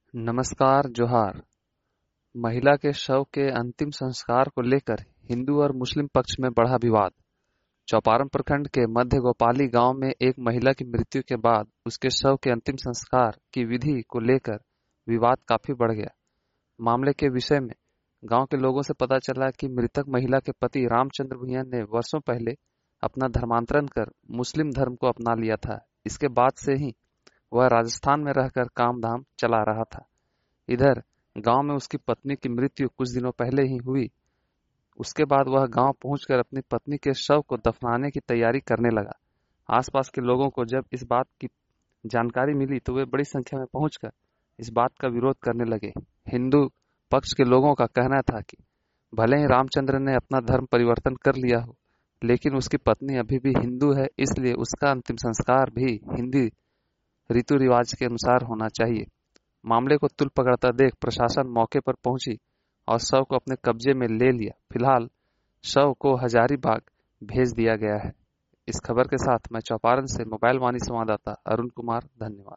नमस्कार जोहार। महिला के शव के अंतिम संस्कार को लेकर हिंदू और मुस्लिम पक्ष में बढ़ा विवाद। चौपारण प्रखंड के मध्य गोपाली गांव में एक महिला की मृत्यु के बाद उसके शव के अंतिम संस्कार की विधि को लेकर विवाद काफी बढ़ गया। मामले के विषय में गांव के लोगों से पता चला कि मृतक महिला के पति रामचंद्र भूया ने वर्षों पहले अपना धर्मांतरण कर मुस्लिम धर्म को अपना लिया था। इसके बाद से ही वह राजस्थान में रहकर काम धाम चला रहा था। इधर गांव में उसकी पत्नी की मृत्यु कुछ दिनों पहले ही हुई। उसके बाद वह गांव पहुंचकर अपनी पत्नी के शव को दफनाने की तैयारी करने लगा। आसपास के लोगों को जब इस बात की जानकारी मिली तो वे बड़ी संख्या में पहुंचकर इस बात का विरोध करने लगे। हिंदू पक्ष के लोगों का कहना था कि भले ही रामचंद्र ने अपना धर्म परिवर्तन कर लिया हो, लेकिन उसकी पत्नी अभी भी हिंदू है, इसलिए उसका अंतिम संस्कार भी हिंदी रीति रिवाज के अनुसार होना चाहिए। मामले को तुल पकड़ता देख प्रशासन मौके पर पहुंची और शव को अपने कब्जे में ले लिया। फिलहाल शव को हजारीबाग भेज दिया गया है। इस खबर के साथ मैं चौपारण से मोबाइल वाणी संवाददाता अरुण कुमार, धन्यवाद।